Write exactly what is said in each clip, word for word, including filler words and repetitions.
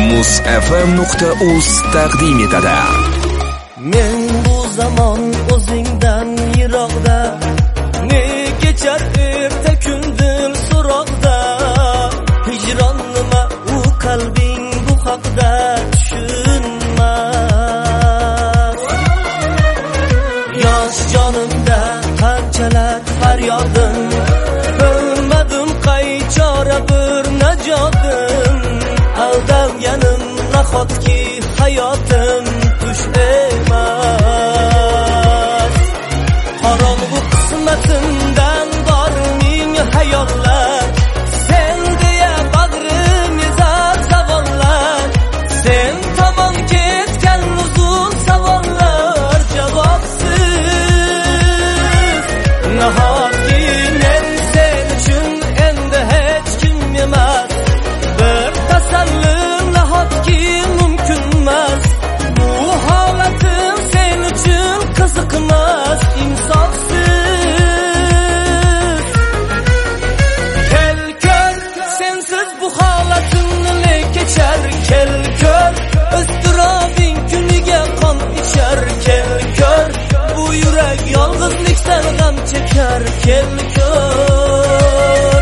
muz f m nuqta uz taqdim etadi. Men bu zamon o'zingdan yiroqda, ne kechar erta kundil so'roqda. Hijron nima, u qalbing bu haqda tushunmas. Yosh jonimda qanchalar faryodim, bilmadim qay chora bir najotim. Aldalganim nahotki hayotim tush emas. Qorong'u qismatimdan bor ming hayollar, sen deya bag'rim ezar savollar. Sen tomon ketgan uzun savollar javobsiz. Nahotki men sen uchun endi hech kim emas. Bir tasalli nahotki mumkin emas. Bu holatim sen uchun qiziqmas, insofsiz. Kel ko'r, sensiz bu holatimni ne kechar. Kel ko'r, o'stirobing kuniga qon ichar. Kel ko'r, bu yurak yolg'izlikdan g'am chekar. Kel ko'r,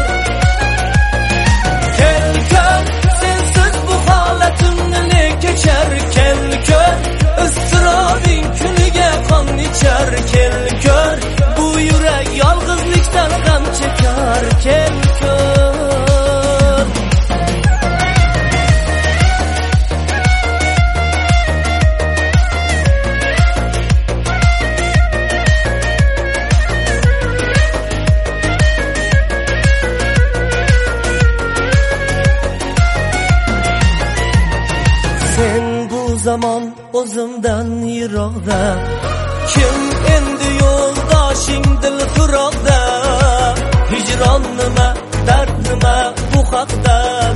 kel ko'r, sensiz bu holatimni ne kechar. Kel ko'r, o'stirobing kuniga qon ichar. Kel ko'r, bu yurak yolg'izlikdan g'am chekar. Kel ko'r. Sen bu zamon o'zimdan yiroqda, kim endi yo'ldoshing dil firoqda. Hijron nima, dard nima, bu haqda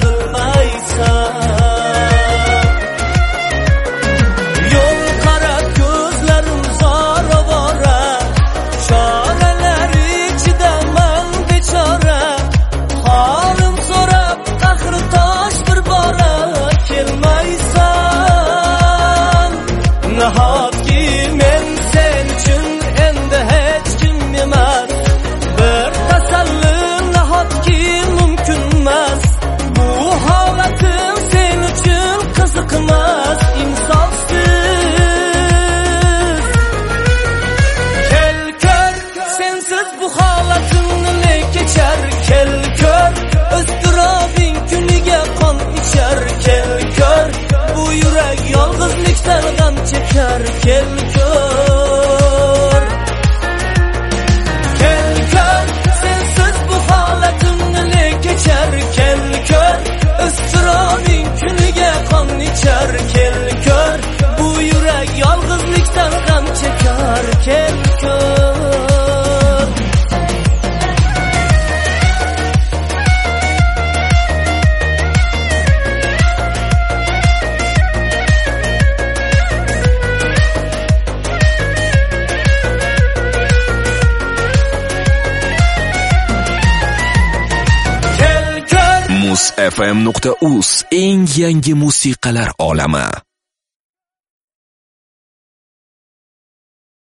bilmaysan. Yo'l qarab ko'zlarim zora-vora, choralar ichidaman bechora. Holim so'rab qahri tosh bir bora kelmaysan. Nahotki men sen uchun endi hech kim emas. Bir tasalli nahotki mumkin emas. Bu holatim sen uchun qiziqmas, insofsiz. Kel ko'r, sensiz bu holatimni ne kechar. Kel ko'r, o'stirobing kuniga qon ichar. Kel ko'r, bu yurak yolg'izlikdan g'am chekar. Kel ko'r, kel ko'r, sensiz bu holatimni ne kechar. Kel ko'r, o'stirobing kuniga qon ichar. Kel ko'r, bu yurak yolg'izlikdan g'am chekar. Kel ko'r. muz f m nuqta uz eng yangi musiqalar olami.